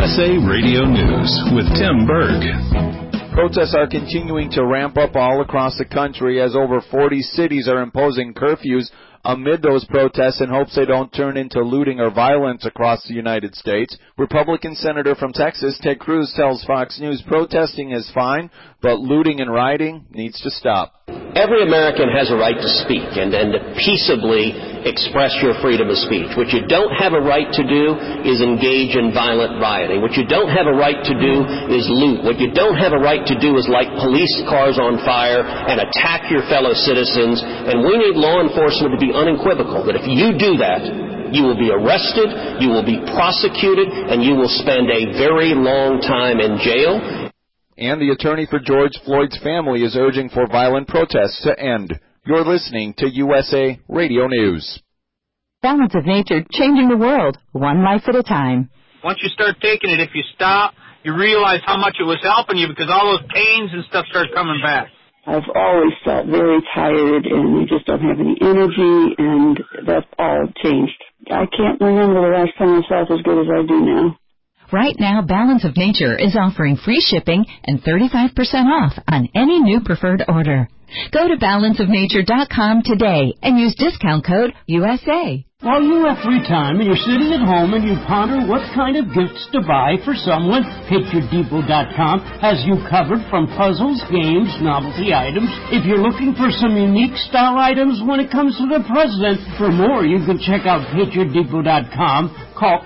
USA Radio News with Tim Berg. Protests are continuing to ramp up all across the country as over 40 cities are imposing curfews amid those protests in hopes they don't turn into looting or violence across the United States. Republican Senator from Texas, Ted Cruz, tells Fox News protesting is fine, but looting and rioting needs to stop. Every American has a right to speak and to peaceably express your freedom of speech. What you don't have a right to do is engage in violent rioting. What you don't have a right to do is loot. What you don't have a right to do is light police cars on fire and attack your fellow citizens. And we need law enforcement to be unequivocal that if you do that, you will be arrested, you will be prosecuted, and you will spend a very long time in jail. And the attorney for George Floyd's family is urging for violent protests to end. You're listening to USA Radio News. Balance of Nature, changing the world, one life at a time. Once you start taking it, if you stop, you realize how much it was helping you because all those pains and stuff start coming back. I've always felt very tired and you just don't have any energy, and that's all changed. I can't remember the last time I felt as good as I do now. Right now, Balance of Nature is offering free shipping and 35% off on any new preferred order. Go to balanceofnature.com today and use discount code USA. While you have free time and you're sitting at home and you ponder what kind of gifts to buy for someone, PatriotDepot.com has you covered from puzzles, games, novelty items. If you're looking for some unique style items when it comes to the president, for more you can check out PatriotDepot.com. Call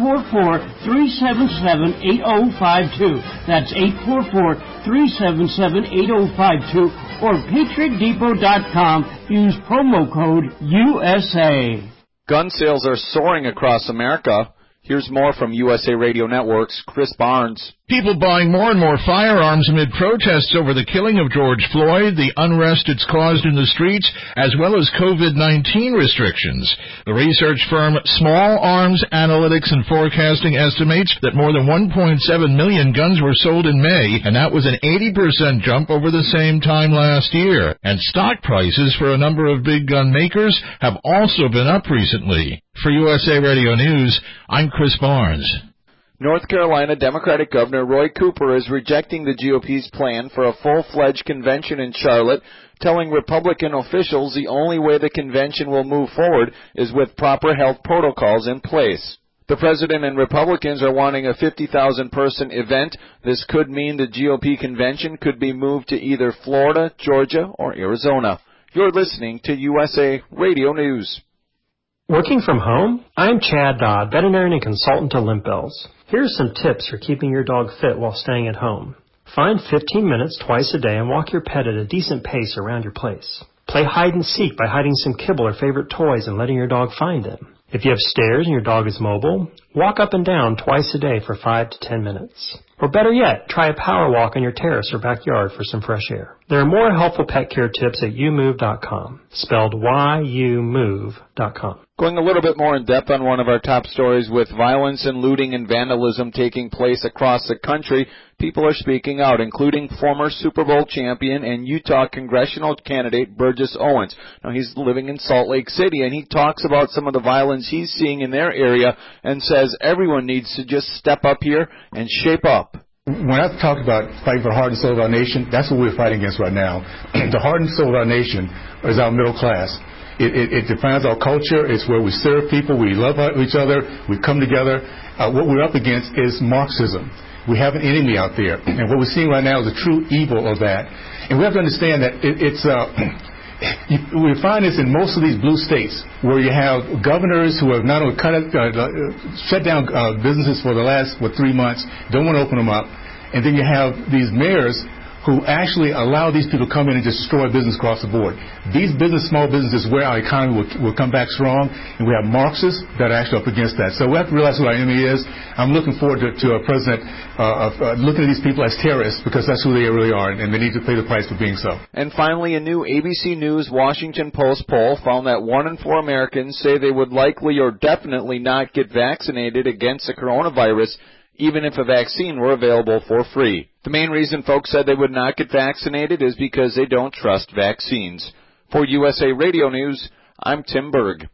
844-377-8052. That's 844-377-8052 or PatriotDepot.com. Use promo code USA. Gun sales are soaring across America. Here's more from USA Radio Network's Chris Barnes. People buying more and more firearms amid protests over the killing of George Floyd, the unrest it's caused in the streets, as well as COVID-19 restrictions. The research firm Small Arms Analytics and Forecasting estimates that more than 1.7 million guns were sold in May, and that was an 80% jump over the same time last year. And stock prices for a number of big gun makers have also been up recently. For USA Radio News, I'm Chris Barnes. North Carolina Democratic Governor Roy Cooper is rejecting the GOP's plan for a full-fledged convention in Charlotte, telling Republican officials the only way the convention will move forward is with proper health protocols in place. The president and Republicans are wanting a 50,000-person event. This could mean the GOP convention could be moved to either Florida, Georgia, or Arizona. You're listening to USA Radio News. Working from home? I'm Chad Dodd, veterinarian and consultant to Limp Bells. Here's some tips for keeping your dog fit while staying at home. Find 15 minutes twice a day and walk your pet at a decent pace around your place. Play hide and seek by hiding some kibble or favorite toys and letting your dog find them. If you have stairs and your dog is mobile, walk up and down twice a day for 5 to 10 minutes. Or better yet, try a power walk on your terrace or backyard for some fresh air. There are more helpful pet care tips at youmove.com, spelled youmove.com. Going a little bit more in depth on one of our top stories, with violence and looting and vandalism taking place across the country, people are speaking out, including former Super Bowl champion and Utah congressional candidate Burgess Owens. Now, he's living in Salt Lake City, and he talks about some of the violence he's seeing in their area and says everyone needs to just step up here and shape up. When I talk about fighting for the heart and soul of our nation, that's what we're fighting against right now. The heart and soul of our nation is our middle class. It defines our culture. It's where we serve people. We love each other. We come together. What we're up against is Marxism. We have an enemy out there. And what we're seeing right now is the true evil of that. And we have to understand that we find this in most of these blue states where you have governors who have not only shut down businesses for the last, 3 months, don't want to open them up. And then you have these mayors who actually allow these people to come in and just destroy business across the board. These small businesses, where our economy will come back strong, and we have Marxists that are actually up against that. So we have to realize who our enemy is. I'm looking forward to a president looking at these people as terrorists, because that's who they really are, and they need to pay the price for being so. And finally, a new ABC News Washington Post poll found that 1 in 4 Americans say they would likely or definitely not get vaccinated against the coronavirus, even if a vaccine were available for free. The main reason folks said they would not get vaccinated is because they don't trust vaccines. For USA Radio News, I'm Tim Berg.